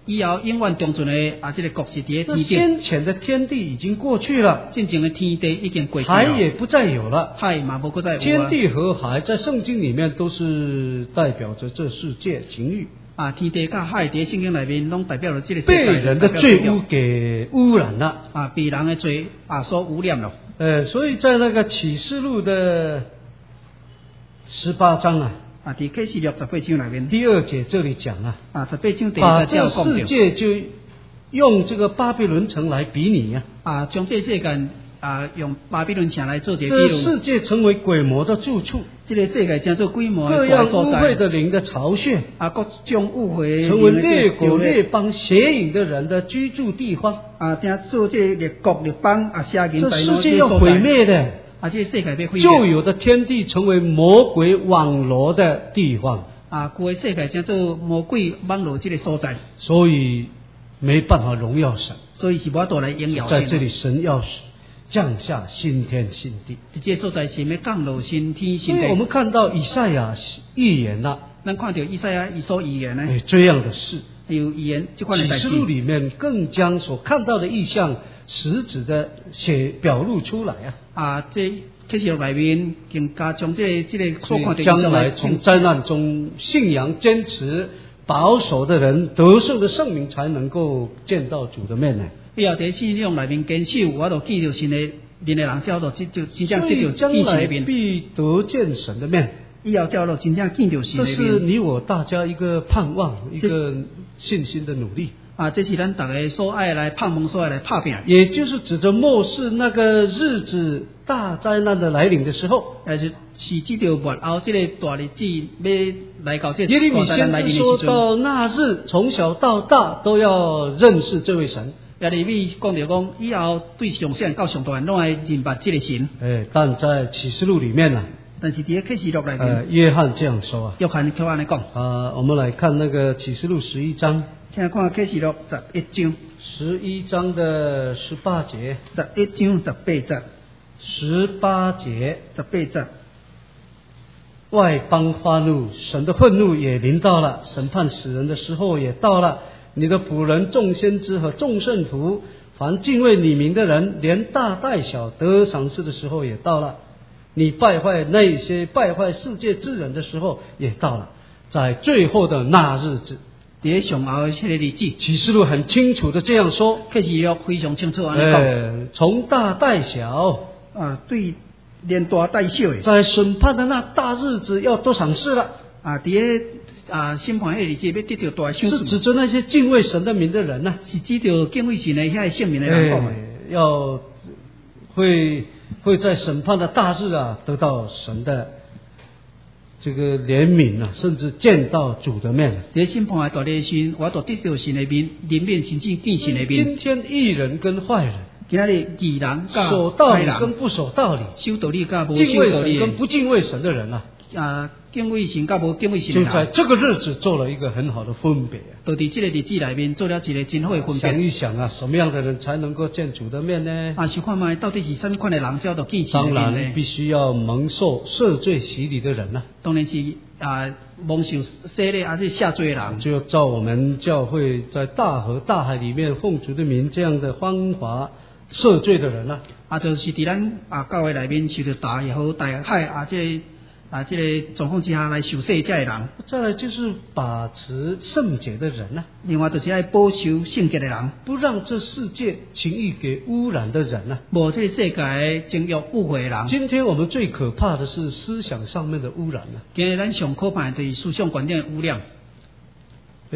以后永远长存的啊，这个国是伫咧那天顶。 先前的天地已经过去了， 进前的天地已经过去海了， 也不再有了。 海嘛无搁再有啊。 天地和海在圣经里面都是代表着这世界情欲， 啊，天地甲海伫圣经内面拢代表了这个世被界人的罪污给污染了。 啊，被人的罪啊所污染了。 呃，所以在那个启示录的十八章啊， 啊，伫启示录十八章内面， 第二节这里讲啊， 啊，十八章第把二节这讲到， 世界就用这个巴比伦城来比拟啊， 啊，将这世界啊用巴比伦城来做一个这比喻， 世界成为鬼魔的住处， 这个世界叫做规模各样污秽的灵的巢穴， 啊，各种污秽成为列国列邦邪淫的人的居住地方。 啊，定做这列国列邦啊，邪淫这大世界要毁灭的， 啊，这个世界要毁灭， 旧有的天地成为魔鬼网罗的地方。 啊，旧的世界叫做魔鬼网罗这个所在， 所以没办法荣耀神， 所以是无法度来荣耀神。 在这里神要降下新天新地， 这个所在是要降落新天新地。 所以我们看到以赛亚预言呐、啊， 咱看到以赛亚伊所预言呢， 哎，这样的事， 有预言这款的代志。 启示录里面更将所看到的意象实质的写表露出来啊。 啊，这启示录内面更加将这个、这个所看到的将来从灾难中信仰坚持保守的人得胜的圣名，才能够见到主的面呢。 以后在信仰内面坚守，我就见到神的面的人，叫做真就真正见到将来见神的面。 必得见神的面。 以后叫做真正见到神这的面。 是你我大家一个盼望，一个信心的努力。 啊，这是咱大家所爱来盼望、所爱来拍拼。 也就是指着末世那个日子大灾难的来临的时候， 也是是指着末后这个大日子要来到这耶利米大灾难来先知临的时阵。 说到那日，从小到大都要认识这位神。 耶利米讲着讲，以后对上线到上大人拢爱认白这个神。 哎，但在启示录里面呢、啊， 但是伫启示录内面， 呃，约翰这样说啊。 约翰佢安尼讲。 啊，我们来看那个启示录十一章。 请看启示录十一章。 十一章的十八节。 十一章十八节。 十八节。 十八节。 外邦发怒，神的愤怒也临到了，审判死人的时候也到了。你的仆人众先知和众圣徒，凡敬畏你名的人，连大带小得赏赐的时候也到了。你败坏那些败坏世界之人的时候也到了，在最后的那日子， 在上后的这个日子， 启示录很清楚的这样说， 启示录非常清楚安尼讲， 呃，从大带小， 啊，对，连大带小的， 在审判的那大日子要得赏赐了。 啊，伫咧啊审判迄日子要得到大赏赐， 是指着那些敬畏神的名的人呢、啊， 是指着敬畏神的遐圣名的人讲的， 要会会在审判的大日啊，得到神的这个怜悯啊，甚至见到主的面。 在审判的大日时，我都得到神的面，怜悯甚至见神的面。 今天义人跟坏人， 今仔日义人甲守道理歹人， 跟不守道理， 守道理甲无敬畏守道理， 神跟不敬畏神的人啊， 啊，敬畏神甲无敬畏神的就人， 在这个日子做了一个很好的分别、啊。 就伫这个日子内面做了一个真好的分别。 想一想啊，什么样的人才能够见主的面呢？ 啊，想看卖到底是什么款的人叫做见神当的面呢？ 然必须要蒙受赦罪洗礼的人呐、啊。 当然是啊，蒙受洗礼还是下罪的人。 就照我们教会在大河大海里面奉主的名这样的方法赦罪的人呐、 啊，啊，就是伫咱啊教会内面受着大也好大海啊，这个、啊这个状况之下来受洗这的人。 再来就是把持圣洁的人呐、啊。 另外就是爱保守圣洁的人， 不让这世界情欲给污染的人呐、啊。 无这个世界情欲误会的人。 今天我们最可怕的是思想上面的污染呐、啊。 今日咱上可怕的就是思想观念的污染。 呃，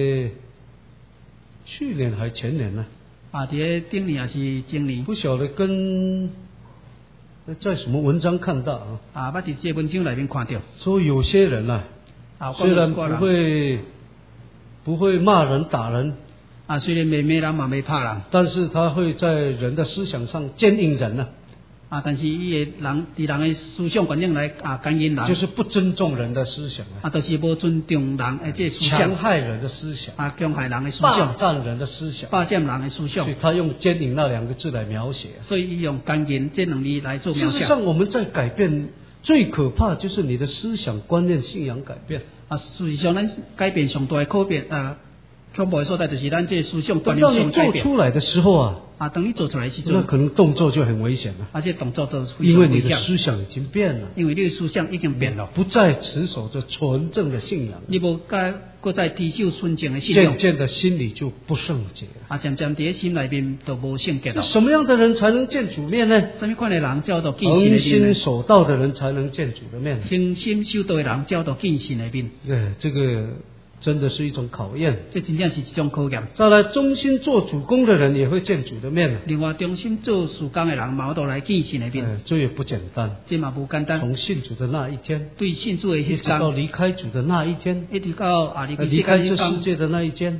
去年还前年呢、 啊，伫咧顶年还是前年， 不晓得跟在什么文章看到啊？ 啊，捌伫这文章内面看到， 说有些人呐、啊，虽然不会不会骂人打人， 啊，虽然袂骂人嘛袂拍人， 但是他会在人的思想上奸淫人呐、 啊，但是伊个人伫人的思想观念来啊奸淫人， 就是不尊重人的思想啊， 啊，就是无尊重人的这思想， 强害人的思想， 啊，强害人的思霸想， 占人的思想， 霸占人的思想， 所以他用奸淫那两个字来描写、啊。 所以伊用奸淫这两字来做描写。 事实上，我们在改变，最可怕就是你的思想观念、信仰改变啊，事实上，咱改变上大的改变，呃， 恐怖的所在就是咱这思想观等到你做念上改变。 出来的时候啊， 啊，当你做出来的时阵， 那可能动作就很危险了， 而且动作都非因为你的常危险， 思想已经变了， 因为你的思想已经变了， 不再持守着纯正的信仰， 你无该搁再持守纯正的信仰， 渐渐的心里就不圣洁了。 啊，渐渐伫心内面都无圣洁了。 什么样的人才能见主面呢？ 什么款的人叫做见神恒的面心呢？ 守道的人才能见主的面。 恒心守道的人叫做见神的面。 对，这个真的是一种考验。 这真正是一种考验。 再来，忠心做主公的人也会见主的面。 另外，忠心做事工的人嘛，都来见神的面。 哎，这也不简单。 这嘛不简单。 从信主的那一天， 对信主的一直到离开主的那一天， 一直到啊离离开这世界的那一天，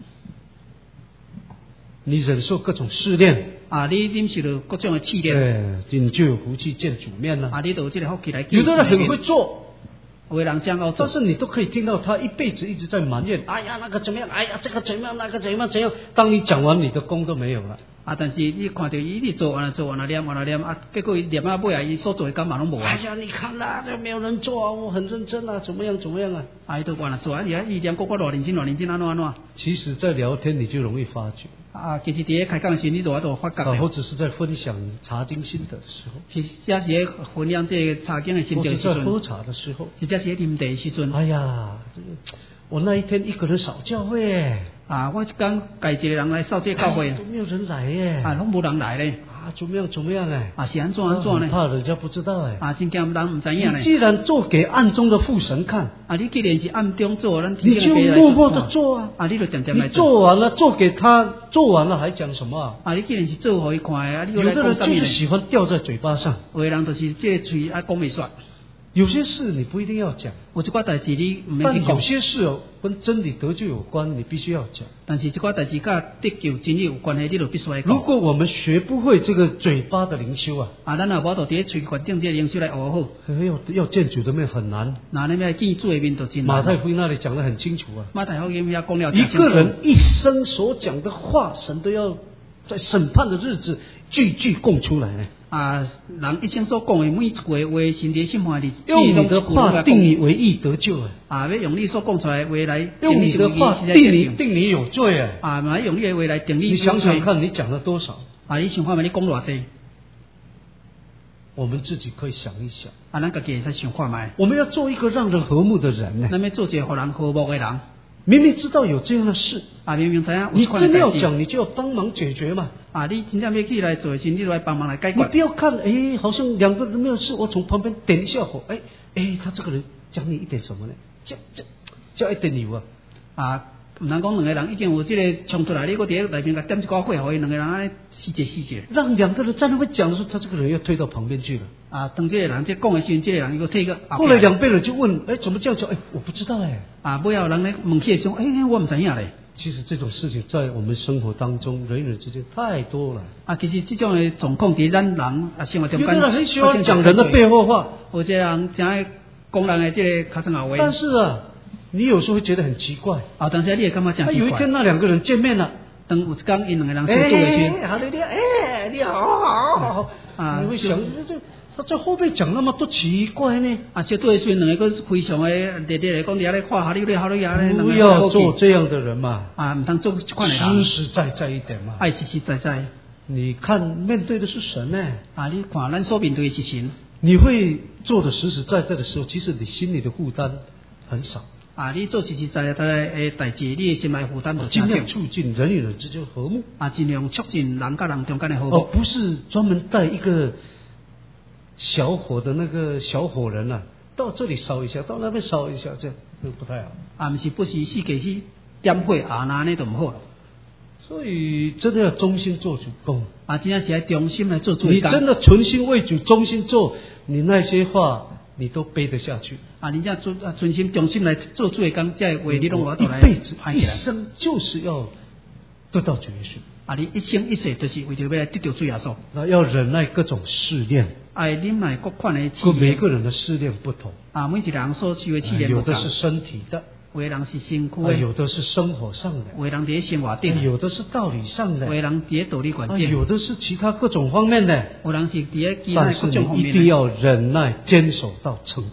你忍受各种试炼啊，你忍受到各种的试炼， 哎，你就有福气见主面了。 啊，你都有这个福气来见有的人神的面。 很会做。 有的人这样做， 但是你都可以听到他一辈子一直在埋怨，哎呀那个怎么样，哎呀这个怎么样，那个怎么样怎样。当你讲完，你的功都没有了。 啊，但是你看到伊做完了做完了念完了念啊，结果伊念啊尾啊，伊所做的干嘛拢无啊。 哎呀，你看啦，这没有人做啊，我很认真啊，怎么样怎么样啊？ 啊，伊都完了做啊，伊啊伊念过我偌认真偌认真安怎安怎。 其实，在聊天你就容易发觉。 啊，其实伫咧开讲的时，你就我都发觉了。 或者是在分享查经心得的时候， 其实也是咧分享这个查经的心得的时阵， 或者在喝茶的时候， 或者是咧啉茶的时阵。 哎呀，这个我那一天一个人扫教会耶。 啊，我讲介一个人来扫这教会， 都没有人来耶。 啊，拢无人来咧。 啊，怎么样怎么样哎？ 啊，是安怎安怎呢？ 怕人家不知道哎。 啊，真惊人唔知影呢。 你既然做给暗中的父神看， 啊，你既然是暗中做，咱你就默默的做啊。 啊，你就点点来做。你做完了，做给他，做完了还讲什么啊？ 啊，你既然是做互伊看的，啊，你又来讲什么？有的人就是喜欢吊在嘴巴上， 有的人就是这嘴啊讲袂煞。 有些事你不一定要讲， 有一寡代志你唔但免去讲。 有些事哦，跟真理得救有关，你必须要讲。 但是这寡代志甲得救真理有关系，你就必须要讲。 如果我们学不会这个嘴巴的灵修啊， 啊，咱若无到伫咧嘴环境这灵修来学好， 要要见主的面很难。 那你要见主的面就真难。 马太福音那里讲得很清楚啊。 马太福音也讲了， 一个人一生所讲的话，神都要在审判的日子句句供出来呢。 啊，人一生所讲的每一句话，神伫审判日子， 用你的话定你为义得救啊！ 啊，要用你所讲出来的话来用你的话定你定你有罪啊！ 啊，嘛用你的话来定你。 你想想看，你讲了多少？ 啊，你想看嘛？你讲偌济？ 我们自己可以想一想。 啊，咱家己会使想看卖。 我们要做一个让人和睦的人呢。 咱要做一个互人和睦的人。 明明知道有这样的事， 啊，明明知影你真的要讲，你就要帮忙解决嘛。 啊，你真正要去来做的时，你就来帮忙来解决。 你不要看，哎，好像两个人没有事，我从旁边点一下火，哎哎，他这个人讲你一点什么呢？叫叫叫一点油啊！ 啊，唔通讲两个人已经有这个冲出来，你搁伫内面甲点一寡火，互伊两个人安尼细节细节。 让两个人在那边讲的时候，他这个人要推到旁边去了。 啊，当这个人在讲的时候，这个人又退个。 后来两辈人就问，哎，怎么这样讲？哎，我不知道哎。 啊，不要人来问起说，哎，我唔知影嘞。 其实这种事情在我们生活当中，人与人之间太多了。 啊，其实这种的状况伫咱人啊生活中间， 有的人很喜欢讲人的背后话， 有些人讲爱讲人的这个口声后话。 但是啊，你有时候会觉得很奇怪。 啊，但是你也感觉真奇怪。 有一天那两个人见面了， 当有一天因两个人相对的时， 哎，好你哎，你好好好啊，你会想这。他在后背讲那么多奇怪呢？ 啊，小对孙两个非常的热烈来讲，伫咧夸下你咧，好你啊咧， 不要做这样的人嘛！ 啊，唔通做这款的人， 实实在在一点嘛！ 爱实实在在。 你看面对的是神呢？ 啊，你看咱所面对的是神。 你会做的实实在在的时候，其实你心里的负担很少。 啊，你做实实在在的代志，你的心内负担就尽量促进人与人之间和睦。 啊，尽量促进人甲人中间的和睦。 哦，不是专门带一个。小火的那个小火人啊，到这里烧一下，到那边烧一下，这这不太好。 啊，不是不是四界去点火啊，那那就唔好。 所以真的要忠心做主公啊，真正是要忠心来做主公。 你真的存心为主，忠心做，你那些话你都背得下去。 啊，你这样存啊存心忠心来做主公，这话你拢我一辈子一生就是要得到决心。 啊，你一生一世就是为着要来得到主耶稣。 那要忍耐各种试炼。 哎，忍耐各款的试炼。每个人的试炼不同。 啊，每一个人所受的试炼不同。有的是身体的， 有的人是身躯的； 有的是生活上的， 有的人伫生活顶； 有的是道理上的， 有的人伫道理环境； 有的是其他各种方面的。 有人是伫其他各种方面的。 但是你一定要忍耐，坚守到成功。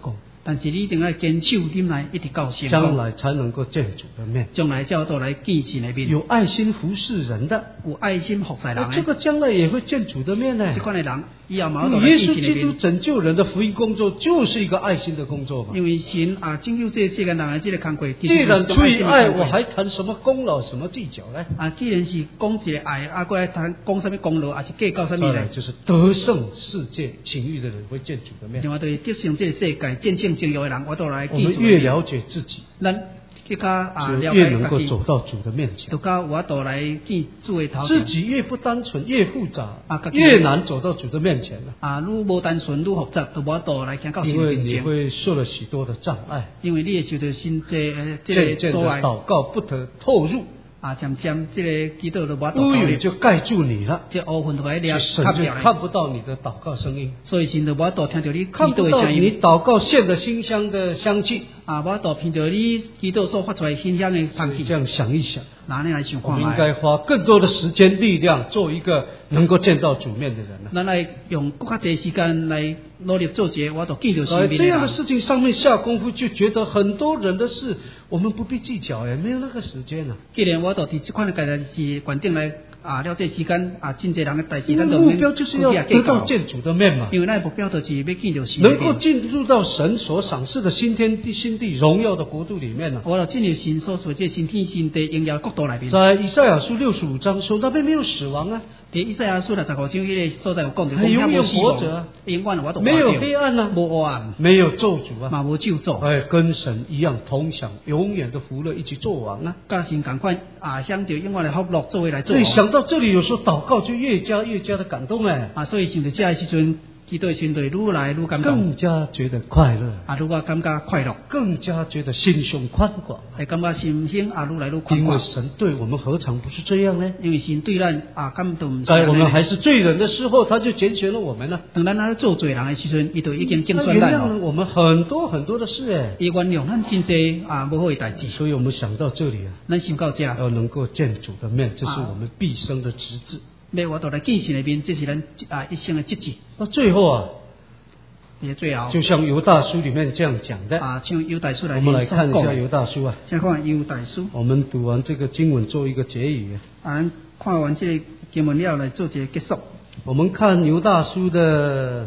但是你一定要坚守忍耐，一直到成将功， 来才能够见主的面。 将来叫做来见神的面。 有爱心服侍人的， 有爱心服侍人的， 这个将来也会见主的面呢。 这款的人以后嘛，都来耶见神的稣基督面。 拯救人的福音工作就是一个爱心的工作嘛。 因为神啊，拯救这世间人的这个工作， 既然出于爱，我还还谈什么功劳、什么技巧呢？ 啊，既然是讲一个爱，啊，过来谈讲什么功劳，还是计较什么呢？ 再来就是得胜世界情欲的人会见主的面。 另外对得胜这个世界见证情欲的人，我都来我们见主的面。 越了解自己， 咱更加啊就了越能够解自己， 走到主的面前。 就加我都来见主的头前。 自己越不单纯，越复杂啊自，己越难走到主的面前了。 啊，愈无单纯愈复杂，就我都来行到神因为你面前。 会受了许多的障碍， 因为你会受到心这呃这渐渐的个阻碍祷告不得透入， 啊，渐渐这个基督就无乌投入云就盖住你了， 这乌云就把你掠神就吸掉了， 看不到你的祷告声音， 所以神就无多听到你看基督不到你的声音祷告献的馨香的香气。 啊，无多听到你基督所发出来馨香的香气。 这样想一想， 拿你来想我们应看卖， 该花更多的时间力量，做一个能够见到主面的人了。 咱来用更加多时间来努力做一个我都见到神在面这样的人。 事情上面下功夫，就觉得很多人的事我们不必计较，也没有那个时间了。 既然我都伫这款的代志决定来啊了这时间啊，真侪人的代志， 因为咱就目标就是要得到见主的面嘛， 因为咱的目标就是要见到神的能够面。 进入到神所赏赐的新天地、新地荣耀的国度里面了。 我就进入神所说这新天新地荣耀国度内面。 在以赛亚书六十五章说，那边没有死亡啊， 伫以赛亚书六十五章迄个所在有讲着， 还永远讲死亡活着啊， 永远我都没有黑暗啊， 无黑暗， 没有咒诅啊， 嘛无咒诅， 哎，跟神一样同享永远的福乐，一起做王啊。 甲神共款啊，享着永远的福乐作为来做所以王。 想到这里，有时候祷告就越加越加的感动哎， 啊，所以想到这个时阵，基督的心就愈来愈感动， 更加觉得快乐， 啊，愈我感觉快乐， 更加觉得心胸宽广， 会感觉心胸啊愈来愈宽广。 因为神对我们何尝不是这样呢？ 因为神对咱啊，感动。 在我们还是罪人的时候，他就拣选了我们了， 当咱在做罪人的时阵，伊就已经拣他原选咱了， 谅了我们很多很多的事哎。 伊原谅咱真侪啊无好的代志。 所以我们想到这里啊， 咱想到这， 要能够见主的面，这是我们毕生的职责。 要我到来见神的面，这是咱啊一生的职责。 到最后啊， 伫最后， 就像犹大书里面这样讲的， 啊，像犹大书来我们来看一下犹， 犹大书啊。 先看犹大书， 我们读完这个经文做一个结语。 啊，咱看完这个经文了来做一个结束。 我们看犹大书的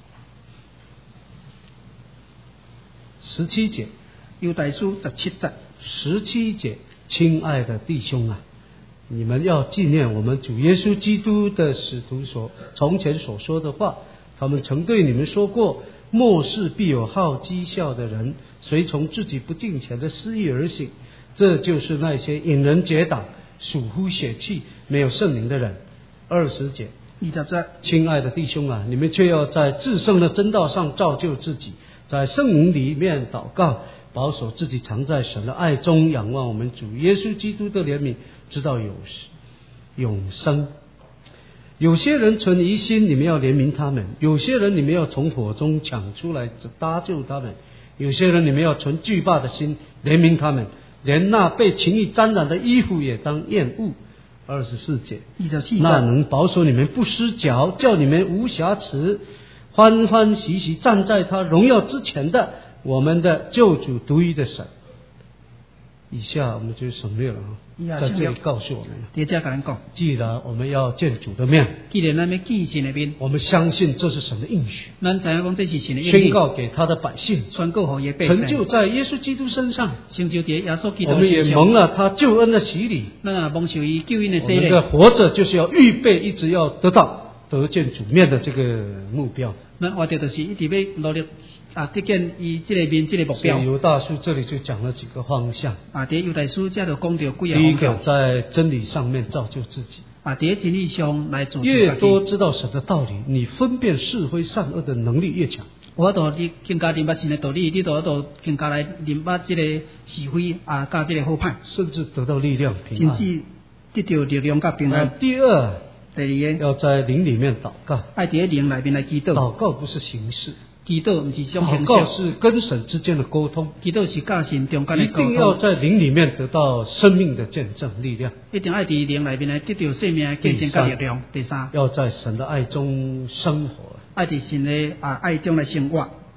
十七节， 犹大书十七节， 十七节，亲爱的弟兄啊，你们要纪念我们主耶稣基督的使徒所从前所说的话，他们曾对你们说过，末世必有好讥笑的人，随从自己不敬虔的私意而行，这就是那些引人结党、属乎血气、没有圣灵的人。二十节， 二十节， 亲爱的弟兄啊，你们却要在至圣的真道上造就自己，在圣灵里面祷告，保守自己常在神的爱中，仰望我们主耶稣基督的怜悯，直到有永生。有些人存疑心，你们要怜悯他们；有些人你们要从火中抢出来搭救他们；有些人你们要存惧怕的心怜悯他们，连那被情欲沾染的衣服也当厌恶。二十四节， 二十四节， 那能保守你们不失脚，叫你们无瑕疵，欢欢喜喜站在他荣耀之前的我们的救主独一的神。以下我们就省略了啊，在这里告诉我们， 伫这甲咱讲， 既然我们要见主的面， 既然咱要见神的面， 我们相信这是神的应许， 咱知影讲这是神的应许， 宣告给他的百姓， 宣告互伊的百姓， 成就在耶稣基督身上， 成就伫耶稣基督我们也身上， 蒙了他救恩的洗礼。 咱也蒙受伊救恩的洗我们的礼。 活着就是要预备，一直要得到得见主面的这个目标。 咱活着就是一直要努力啊，得见伊这个面这个目标。 所以犹大书这里就讲了几个方向。 啊，伫犹大书这就讲到几个第一个， 方向。 在真理上面造就自己。 啊，伫真理上来做。 越多知道神的道理，你分辨是非善恶的能力越强。 我都你更加明白神的道理，你都都更加来明白这个是非啊，加这个好歹， 甚至得到力量平安。 甚至得到力量甲平安。 第二， 第二个， 要在灵里面祷告。 爱伫灵里面来祈祷。 祷告不是形式， 祈祷不是一种形式。 祷告是跟神之间的沟通。 祈祷是甲神中间的沟通。 一定要在灵里面得到生命的见证力量。 一定爱伫灵里面来得到生命的见证甲力量。第三， 要在神的爱中生活。 爱伫神的啊爱中来生活。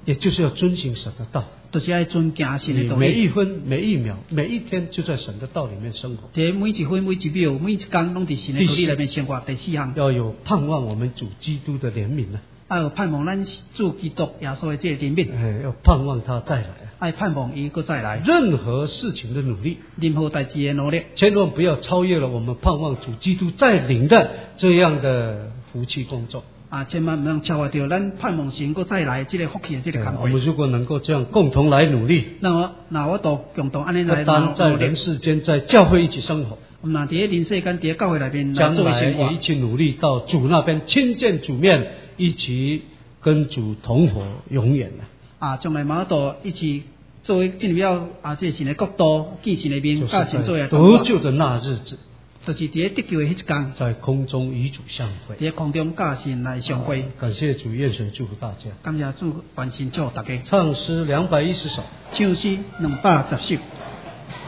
也就是要遵行神的道。 就是要遵行神的你道理。 每一分、每一秒、每一天，就在神的道里面生活。 这每一分、每一秒、每一天，拢伫神的道理里面生活。第四项， 要有盼望我们主基督的怜悯呢。 要盼望咱主基督耶稣的这个怜悯。 哎，要盼望他再来。 要盼望伊个再来。 任何事情的努力， 任何代志的努力， 千万不要超越了我们盼望主基督再临的这样的福气工作。 啊，千万唔能超越掉咱盼望神个再来这个福气的这个工作。 我们如果能够这样共同来努力， 那我那我都共同安尼来不单在人世间，在教会一起生活。 那伫人世间，伫教会内面将来做生活， 来也一起努力到主那边亲见主面，一起跟主同活永远了。 啊，将来马都一起作为进入了啊，这神的国度，见神的面，甲神做下得救的那日子， 就是伫得救的迄一天， 在空中与主相会， 伫空中甲神来相会。 感谢主，愿神祝福大家。 感谢主，完成祝福大家。 唱诗两百一十首， 唱诗两百十首。